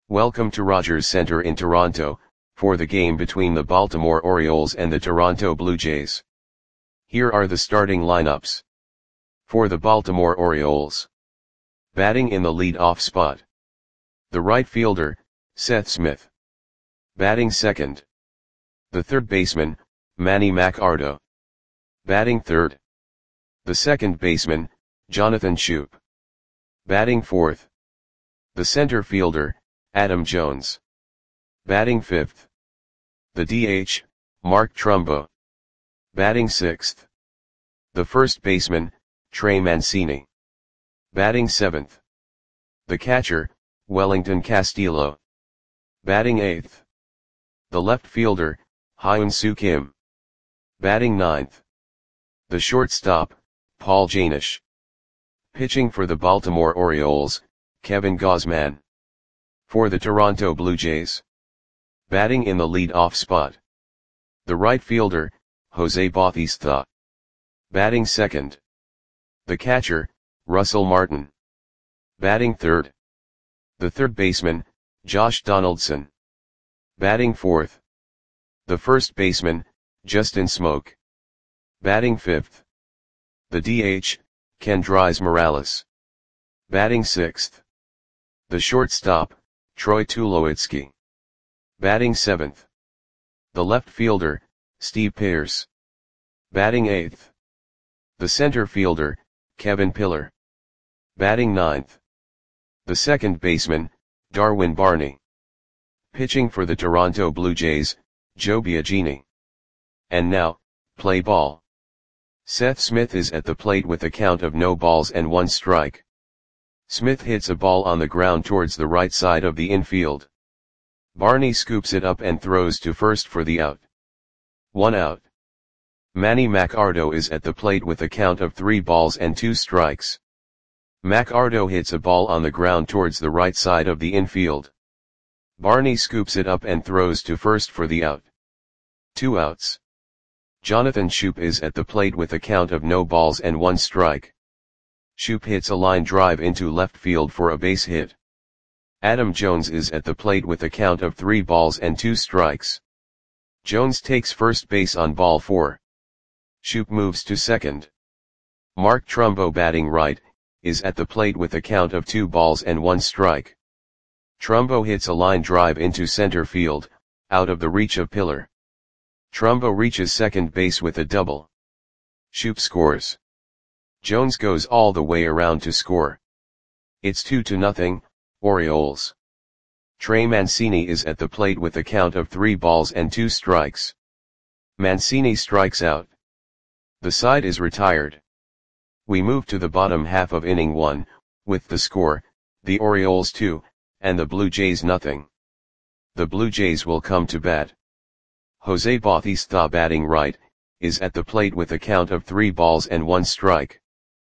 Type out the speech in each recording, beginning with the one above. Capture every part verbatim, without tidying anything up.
Welcome to Rogers Centre in Toronto, for the game between the Baltimore Orioles and the Toronto Blue Jays. Here are the starting lineups. For the Baltimore Orioles. Batting in the lead-off spot. The right fielder, Seth Smith. Batting second. The third baseman, Manny Machado. Batting third. The second baseman, Jonathan Schoop. Batting fourth. The center fielder, Adam Jones. Batting fifth. The D H, Mark Trumbo. Batting sixth. The first baseman, Trey Mancini. Batting seventh. The catcher, Wellington Castillo. Batting eighth. The left fielder, Hyun-Soo Kim. Batting ninth. The shortstop, Paul Janish. Pitching for the Baltimore Orioles, Kevin Gausman. For the Toronto Blue Jays. Batting in the lead-off spot. The right fielder, Jose Bautista. Batting second. The catcher, Russell Martin. Batting third. The third baseman, Josh Donaldson. Batting fourth. The first baseman, Justin Smoak. Batting fifth. The D H, Kendrys Morales. Batting sixth. The shortstop, Troy Tulowitzki. Batting seventh. The left fielder, Steve Pearce. Batting eighth. The center fielder, Kevin Pillar. Batting ninth. The second baseman, Darwin Barney. Pitching for the Toronto Blue Jays, Joe Biagini. And now, play ball. Seth Smith is at the plate with a count of no balls and one strike. Smith hits a ball on the ground towards the right side of the infield. Barney scoops it up and throws to first for the out. One out. Manny Machado is at the plate with a count of three balls and two strikes. Machado hits a ball on the ground towards the right side of the infield. Barney scoops it up and throws to first for the out. Two outs. Jonathan Schoop is at the plate with a count of no balls and one strike. Schoop hits a line drive into left field for a base hit. Adam Jones is at the plate with a count of three balls and two strikes. Jones takes first base on ball four. Schoop moves to second. Mark Trumbo, batting right, is at the plate with a count of two balls and one strike. Trumbo hits a line drive into center field, out of the reach of Pillar. Trumbo reaches second base with a double. Schoop scores. Jones goes all the way around to score. It's two to nothing, Orioles. Trey Mancini is at the plate with a count of three balls and two strikes. Mancini strikes out. The side is retired. We move to the bottom half of inning one, with the score, the Orioles two, and the Blue Jays nothing. The Blue Jays will come to bat. Jose Bautista, batting right, is at the plate with a count of three balls and one strike.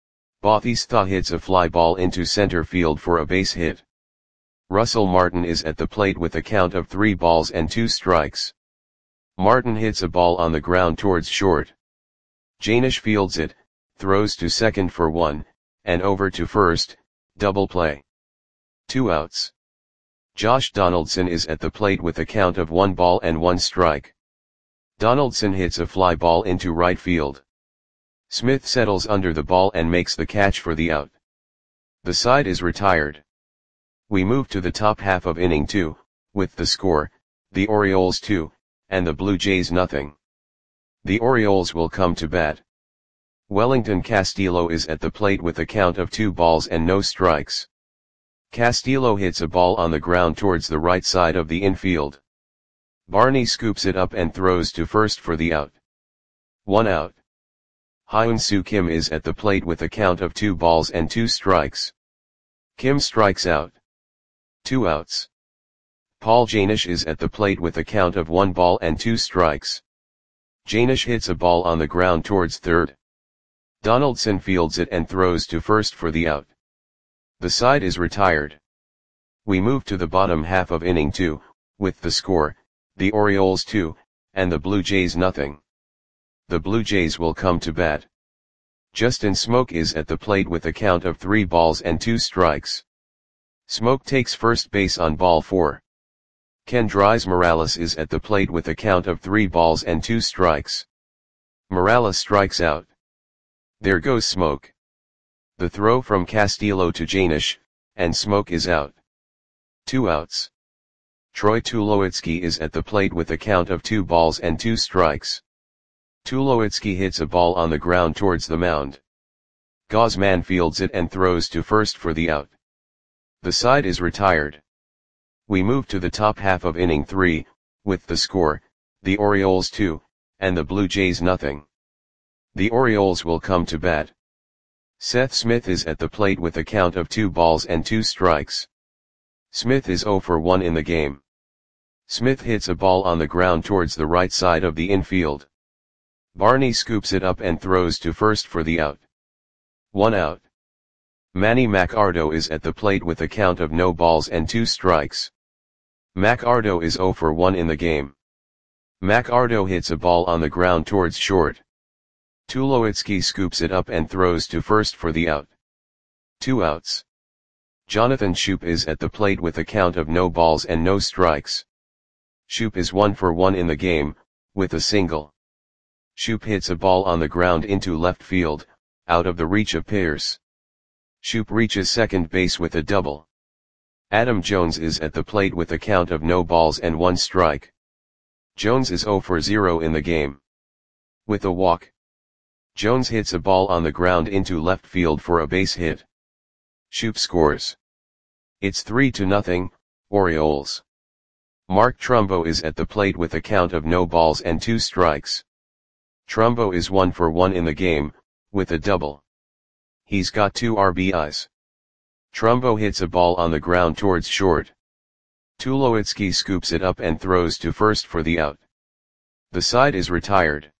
Bautista hits a fly ball into center field for a base hit. Russell Martin is at the plate with a count of three balls and two strikes. Martin hits a ball on the ground towards short. Janish fields it, throws to second for one, and over to first, double play. Two outs. Josh Donaldson is at the plate with a count of one ball and one strike. Donaldson hits a fly ball into right field. Smith settles under the ball and makes the catch for the out. The side is retired. We move to the top half of inning two, with the score, the Orioles two, and the Blue Jays nothing. The Orioles will come to bat. Wellington Castillo is at the plate with a count of two balls and no strikes. Castillo hits a ball on the ground towards the right side of the infield. Barney scoops it up and throws to first for the out. One out. Hyun-Soo Kim is at the plate with a count of two balls and two strikes. Kim strikes out. Two outs. Paul Janish is at the plate with a count of one ball and two strikes. Janish hits a ball on the ground towards third. Donaldson fields it and throws to first for the out. The side is retired. We move to the bottom half of inning two, with the score, the Orioles two, and the Blue Jays nothing. The Blue Jays will come to bat. Justin Smoak is at the plate with a count of three balls and two strikes. Smoke takes first base on ball four. Kendrys Morales is at the plate with a count of three balls and two strikes. Morales strikes out. There goes Smoke. The throw from Castillo to Jaenisch, and Smoke is out. Two outs. Troy Tulowitzki is at the plate with a count of two balls and two strikes. Tulowitzki hits a ball on the ground towards the mound. Gausman fields it and throws to first for the out. The side is retired. We move to the top half of inning three, with the score, the Orioles two, and the Blue Jays nothing. The Orioles will come to bat. Seth Smith is at the plate with a count of two balls and two strikes. Smith is oh for one in the game. Smith hits a ball on the ground towards the right side of the infield. Barney scoops it up and throws to first for the out. One out. Manny Machado is at the plate with a count of no balls and two strikes. Machado is oh for one in the game. Machado hits a ball on the ground towards short. Tulowitzki scoops it up and throws to first for the out. Two outs. Jonathan Schoop is at the plate with a count of no balls and no strikes. Schoop is one for one in the game, with a single. Schoop hits a ball on the ground into left field, out of the reach of Pierce. Schoop reaches second base with a double. Adam Jones is at the plate with a count of no balls and one strike. Jones is oh for zero in the game. With a walk. Jones hits a ball on the ground into left field for a base hit. Schoop scores. It's three to nothing, Orioles. Mark Trumbo is at the plate with a count of no balls and two strikes. Trumbo is one for one in the game, with a double. He's got two R B Is. Trumbo hits a ball on the ground towards short. Tulowitzki scoops it up and throws to first for the out. The side is retired.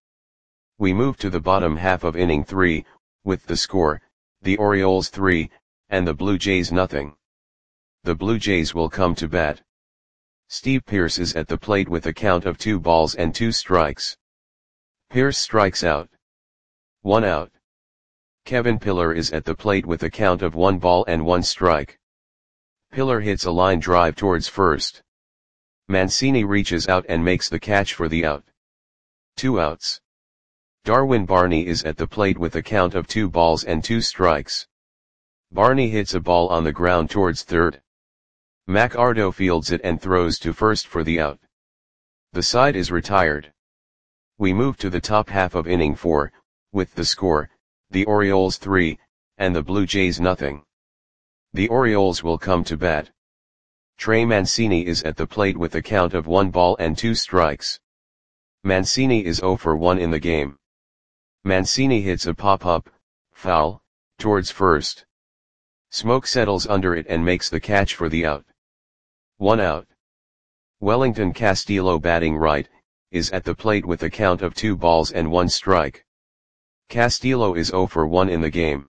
We move to the bottom half of inning three, with the score, the Orioles three, and the Blue Jays nothing. The Blue Jays will come to bat. Steve Pearce is at the plate with a count of two balls and two strikes. Pearce strikes out. One out. Kevin Pillar is at the plate with a count of one ball and one strike. Pillar hits a line drive towards first. Mancini reaches out and makes the catch for the out. Two outs. Darwin Barney is at the plate with a count of two balls and two strikes. Barney hits a ball on the ground towards third. Machado fields it and throws to first for the out. The side is retired. We move to the top half of inning four, with the score, the Orioles three, and the Blue Jays nothing. The Orioles will come to bat. Trey Mancini is at the plate with a count of one ball and two strikes. Mancini is oh for one in the game. Mancini hits a pop-up, foul, towards first. Smoke settles under it and makes the catch for the out. One out. Wellington Castillo, batting right, is at the plate with a count of two balls and one strike. Castillo is oh for one in the game.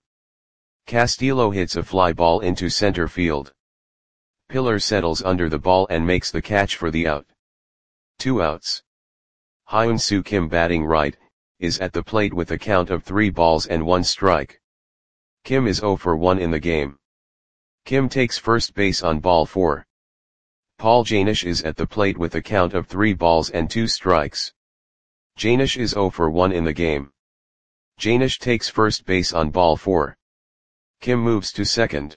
Castillo hits a fly ball into center field. Pillar settles under the ball and makes the catch for the out. Two outs. Hyun-Soo Kim, batting right, is at the plate with a count of three balls and one strike. Kim is oh for one in the game. Kim takes first base on ball four. Paul Jaenisch is at the plate with a count of three balls and two strikes. Jaenisch is oh for one in the game. Jaenisch takes first base on ball four. Kim moves to second.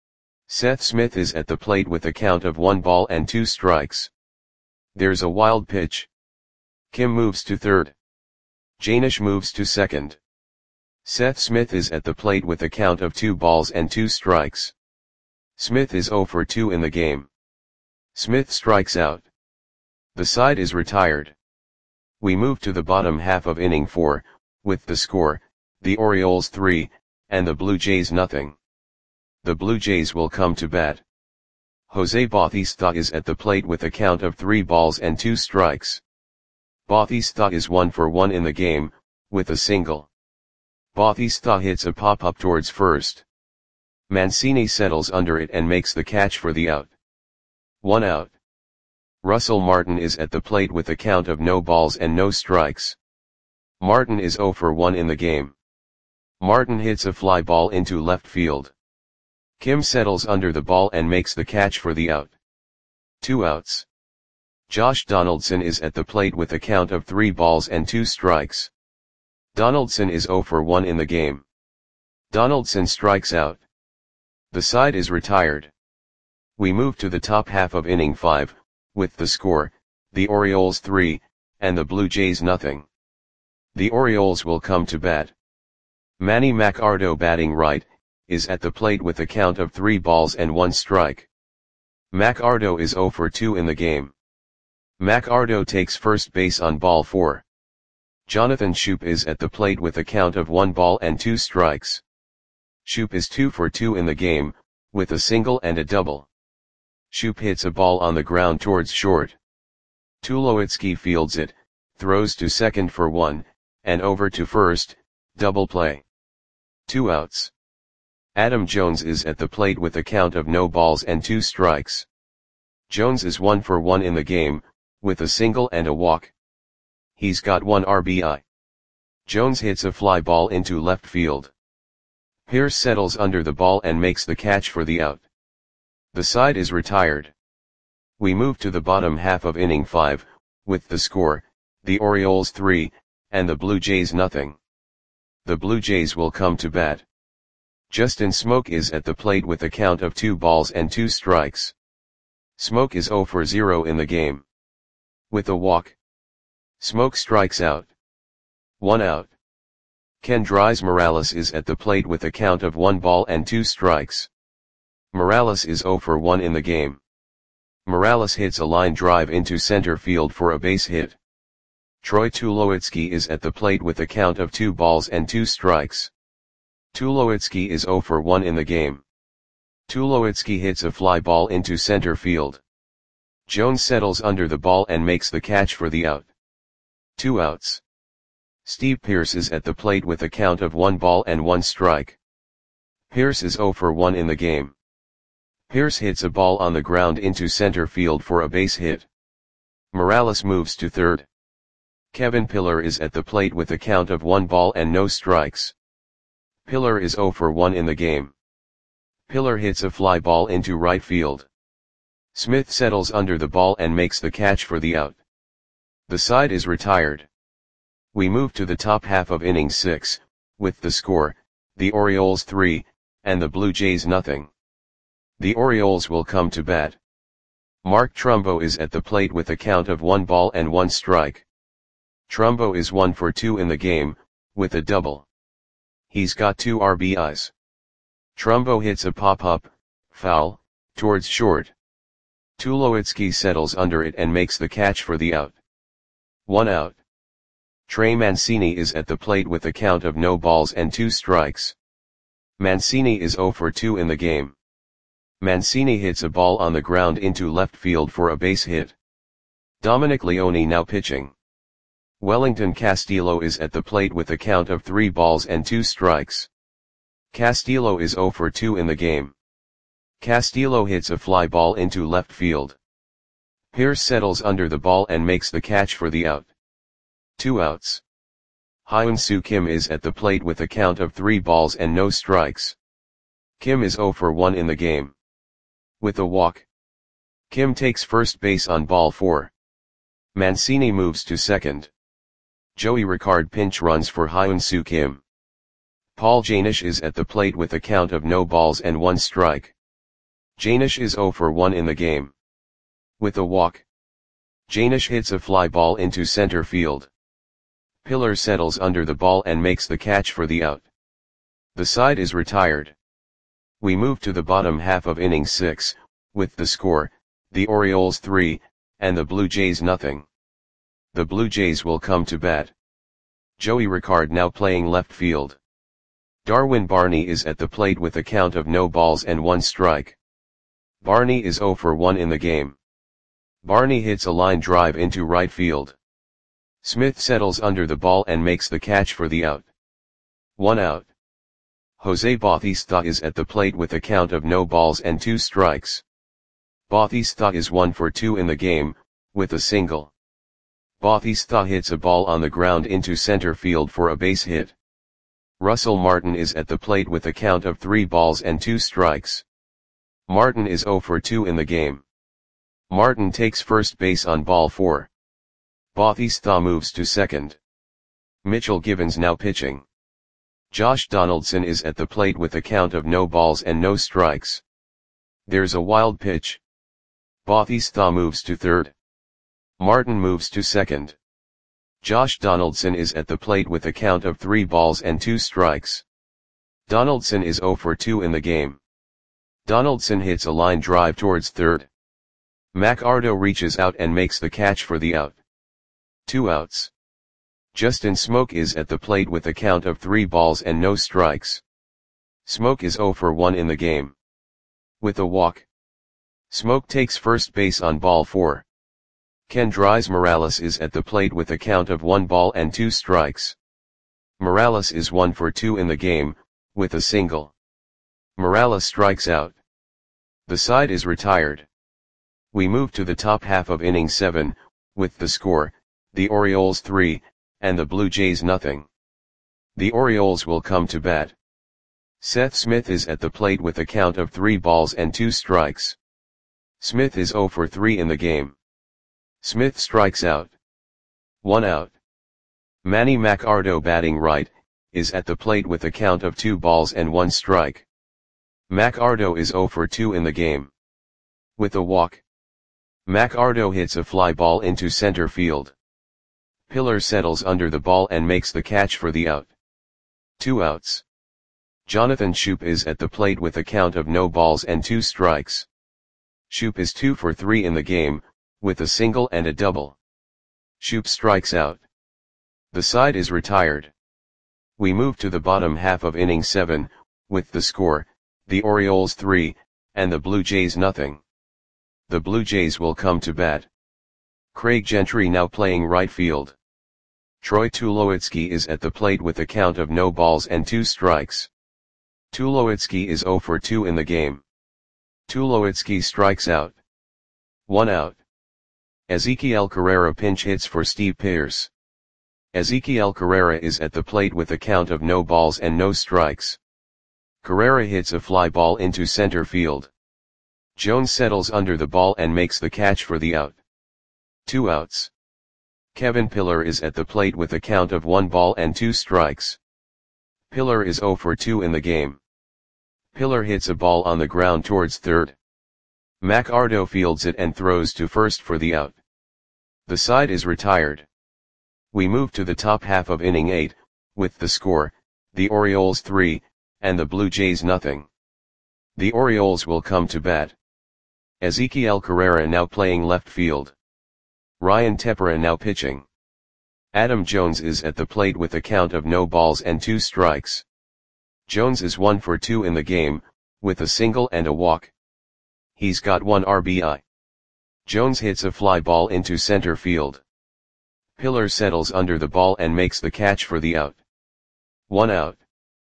Seth Smith is at the plate with a count of one ball and two strikes. There's a wild pitch. Kim moves to third. Jaenisch moves to second. Seth Smith is at the plate with a count of two balls and two strikes. Smith is oh for two in the game. Smith strikes out. The side is retired. We move to the bottom half of inning four, with the score, the Orioles three, and the Blue Jays nothing. The Blue Jays will come to bat. Jose Bautista is at the plate with a count of three balls and two strikes. Bautista is one for one in the game, with a single. Bautista hits a pop-up towards first. Mancini settles under it and makes the catch for the out. One out. Russell Martin is at the plate with a count of no balls and no strikes. Martin is oh for one in the game. Martin hits a fly ball into left field. Kim settles under the ball and makes the catch for the out. Two outs. Josh Donaldson is at the plate with a count of three balls and two strikes. Donaldson is zero for one in the game. Donaldson strikes out. The side is retired. We move to the top half of inning five, with the score, the Orioles three, and the Blue Jays nothing. The Orioles will come to bat. Manny Machado, batting right, is at the plate with a count of three balls and one strike. Machado is zero for two in the game. Machado takes first base on ball four. Jonathan Schoop is at the plate with a count of one ball and two strikes. Schoop is two for two in the game, with a single and a double. Schoop hits a ball on the ground towards short. Tulowitzki fields it, throws to second for one, and over to first, double play. Two outs. Adam Jones is at the plate with a count of no balls and two strikes. Jones is one for one in the game, with a single and a walk. He's got one R B I. Jones hits a fly ball into left field. Pierce settles under the ball and makes the catch for the out. The side is retired. We move to the bottom half of inning five, with the score, the Orioles three, and the Blue Jays nothing. The Blue Jays will come to bat. Justin Smoke is at the plate with a count of two balls and two strikes. Smoke is zero for zero in the game. With a walk, Smoke strikes out. One out. Kendrys Morales is at the plate with a count of one ball and two strikes. Morales is zero for one in the game. Morales hits a line drive into center field for a base hit. Troy Tulowitzki is at the plate with a count of two balls and two strikes. Tulowitzki is zero for one in the game. Tulowitzki hits a fly ball into center field. Jones settles under the ball and makes the catch for the out. Two outs. Steve Pearce is at the plate with a count of one ball and one strike. Pearce is zero for one in the game. Pearce hits a ball on the ground into center field for a base hit. Morales moves to third. Kevin Pillar is at the plate with a count of one ball and no strikes. Pillar is zero for one in the game. Pillar hits a fly ball into right field. Smith settles under the ball and makes the catch for the out. The side is retired. We move to the top half of inning six, with the score, the Orioles three, and the Blue Jays nothing. The Orioles will come to bat. Mark Trumbo is at the plate with a count of one ball and one strike. Trumbo is one for two in the game, with a double. He's got two R B Is. Trumbo hits a pop-up, foul, towards short. Tulowitzki settles under it and makes the catch for the out. One out. Trey Mancini is at the plate with a count of no balls and two strikes. Mancini is zero for two in the game. Mancini hits a ball on the ground into left field for a base hit. Dominic Leone now pitching. Wellington Castillo is at the plate with a count of three balls and two strikes. Castillo is zero for two in the game. Castillo hits a fly ball into left field. Pierce settles under the ball and makes the catch for the out. Two outs. Hyun-Soo Kim is at the plate with a count of three balls and no strikes. Kim is zero for one in the game. With a walk, Kim takes first base on ball four. Mancini moves to second. Joey Ricard pinch runs for Hyun-Soo Kim. Paul Janish is at the plate with a count of no balls and one strike. Janish is zero for one in the game. With a walk, Janish hits a fly ball into center field. Pillar settles under the ball and makes the catch for the out. The side is retired. We move to the bottom half of inning six, with the score, the Orioles three, and the Blue Jays nothing. The Blue Jays will come to bat. Joey Ricard now playing left field. Darwin Barney is at the plate with a count of no balls and one strike. Barney is zero for one in the game. Barney hits a line drive into right field. Smith settles under the ball and makes the catch for the out. One out. Jose Bautista is at the plate with a count of no balls and two strikes. Bautista is one for two in the game, with a single. Bautista hits a ball on the ground into center field for a base hit. Russell Martin is at the plate with a count of three balls and two strikes. Martin is zero for two in the game. Martin takes first base on ball four. Bautista moves to second. Mitchell Givens now pitching. Josh Donaldson is at the plate with a count of no balls and no strikes. There's a wild pitch. Bautista moves to third. Martin moves to second. Josh Donaldson is at the plate with a count of three balls and two strikes. Donaldson is zero for two in the game. Donaldson hits a line drive towards third. McArdo reaches out and makes the catch for the out. Two outs. Justin Smoak is at the plate with a count of three balls and no strikes. Smoak is zero for one in the game. With a walk. Smoak takes first base on ball four. Kendrys Morales is at the plate with a count of one ball and two strikes. Morales is one for two in the game, with a single. Morales strikes out. The side is retired. We move to the top half of inning seven, with the score, the Orioles three, and the Blue Jays nothing. The Orioles will come to bat. Seth Smith is at the plate with a count of three balls and two strikes. Smith is zero for three in the game. Smith strikes out. One out. Manny McArdo batting right, is at the plate with a count of two balls and one strike. McArdo is zero for two in the game. With a walk. McArdo hits a fly ball into center field. Pillar settles under the ball and makes the catch for the out. Two outs. Jonathan Schoop is at the plate with a count of no balls and two strikes. Schoop is two for three in the game, with a single and a double. Schoop strikes out. The side is retired. We move to the bottom half of inning seven, with the score, the Orioles three, and the Blue Jays nothing. The Blue Jays will come to bat. Craig Gentry now playing right field. Troy Tulowitzki is at the plate with a count of no balls and two strikes. Tulowitzki is zero for two in the game. Tulowitzki strikes out. One out. Ezequiel Carrera pinch hits for Steve Pearce. Ezequiel Carrera is at the plate with a count of no balls and no strikes. Carrera hits a fly ball into center field. Jones settles under the ball and makes the catch for the out. Two outs. Kevin Pillar is at the plate with a count of one ball and two strikes. Pillar is zero for two in the game. Pillar hits a ball on the ground towards third. McArdo fields it and throws to first for the out. The side is retired. We move to the top half of inning eight, with the score, the Orioles three, and the Blue Jays nothing. The Orioles will come to bat. Ezequiel Carrera now playing left field. Ryan Tepera now pitching. Adam Jones is at the plate with a count of no balls and two strikes. Jones is one for two in the game, with a single and a walk. He's got one R B I. Jones hits a fly ball into center field. Pillar settles under the ball and makes the catch for the out. One out.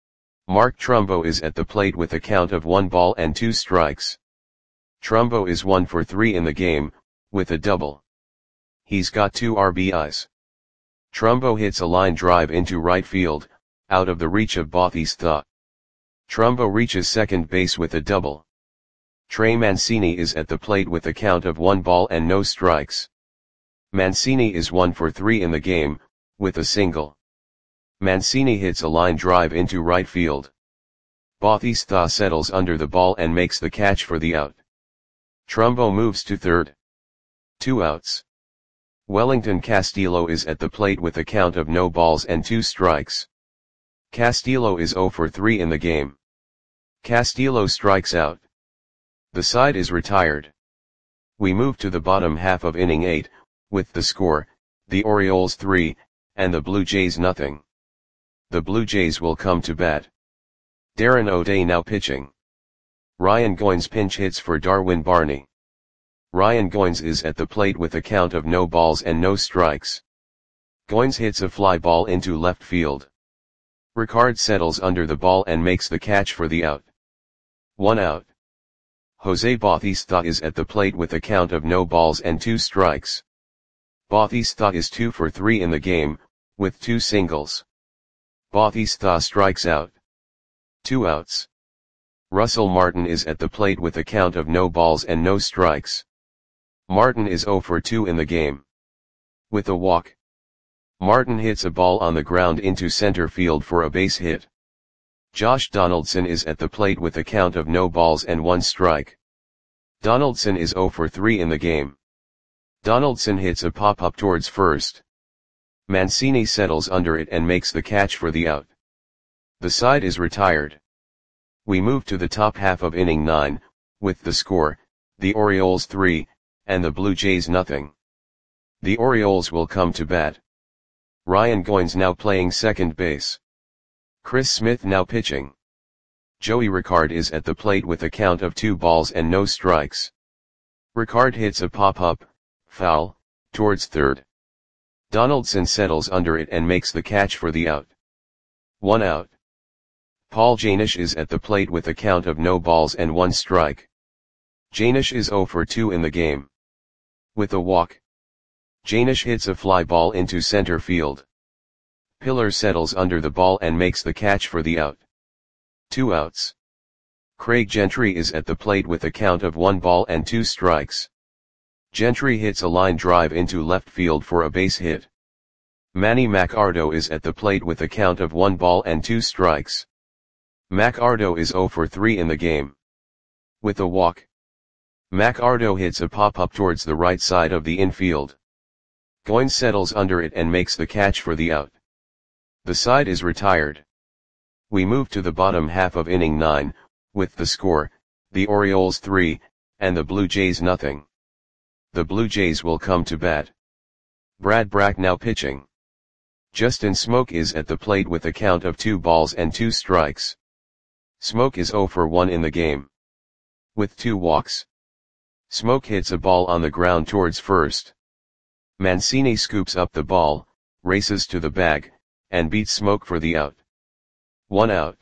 Mark Trumbo is at the plate with a count of one ball and two strikes. Trumbo is one for three in the game, with a double. He's got two R B Is. Trumbo hits a line drive into right field, out of the reach of Bautista. Trumbo reaches second base with a double. Trey Mancini is at the plate with a count of one ball and no strikes. Mancini is one for three in the game, with a single. Mancini hits a line drive into right field. Bautista settles under the ball and makes the catch for the out. Trumbo moves to third. Two outs. Wellington Castillo is at the plate with a count of no balls and two strikes. Castillo is zero for three in the game. Castillo strikes out. The side is retired. We move to the bottom half of inning eight, with the score, the Orioles three, and the Blue Jays nothing. The Blue Jays will come to bat. Darren O'Day now pitching. Ryan Goins pinch hits for Darwin Barney. Ryan Goins is at the plate with a count of no balls and no strikes. Goins hits a fly ball into left field. Ricard settles under the ball and makes the catch for the out. One out. Jose Bautista is at the plate with a count of no balls and two strikes. Bautista is two for three in the game, with two singles. Bautista strikes out. Two outs. Russell Martin is at the plate with a count of no balls and no strikes. Martin is zero for two in the game. With a walk, Martin hits a ball on the ground into center field for a base hit. Josh Donaldson is at the plate with a count of no balls and one strike. Donaldson is zero for three in the game. Donaldson hits a pop-up towards first. Mancini settles under it and makes the catch for the out. The side is retired. We move to the top half of inning nine, with the score, the Orioles three, and the Blue Jays nothing. The Orioles will come to bat. Ryan Goins now playing second base. Chris Smith now pitching. Joey Ricard is at the plate with a count of two balls and no strikes. Ricard hits a pop-up, foul, towards third. Donaldson settles under it and makes the catch for the out. One out. Paul Janish is at the plate with a count of no balls and one strike. Janish is zero for two in the game. With a walk, Janish hits a fly ball into center field. Pillar settles under the ball and makes the catch for the out. Two outs. Craig Gentry is at the plate with a count of one ball and two strikes. Gentry hits a line drive into left field for a base hit. Manny Macardo is at the plate with a count of one ball and two strikes. Macardo is zero for three in the game. With a walk, Macardo hits a pop-up towards the right side of the infield. Goins settles under it and makes the catch for the out. The side is retired. We move to the bottom half of inning nine, with the score, the Orioles three, and the Blue Jays nothing. The Blue Jays will come to bat. Brad Brach now pitching. Justin Smoke is at the plate with a count of two balls and two strikes. Smoke is zero for one in the game. With two walks, Smoke hits a ball on the ground towards first. Mancini scoops up the ball, races to the bag, and beats Smoke for the out. One out.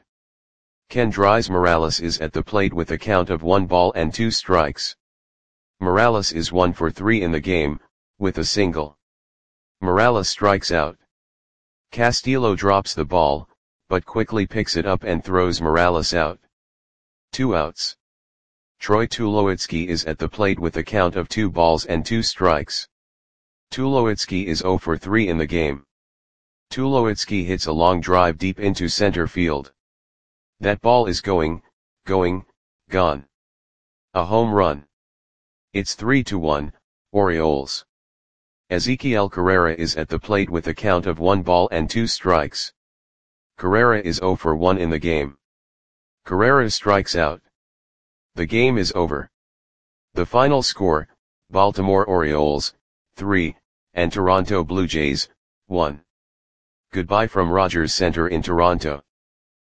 Kendrys Morales is at the plate with a count of one ball and two strikes. Morales is one for three in the game, with a single. Morales strikes out. Castillo drops the ball, but quickly picks it up and throws Morales out. Two outs. Troy Tulowitzki is at the plate with a count of two balls and two strikes. Tulowitzki is zero for three in the game. Tulowitzki hits a long drive deep into center field. That ball is going, going, gone. A home run. It's three to one, Orioles. Ezequiel Carrera is at the plate with a count of one ball and two strikes. Carrera is zero for one in the game. Carrera strikes out. The game is over. The final score, Baltimore Orioles, three, and Toronto Blue Jays, one. Goodbye from Rogers Center in Toronto.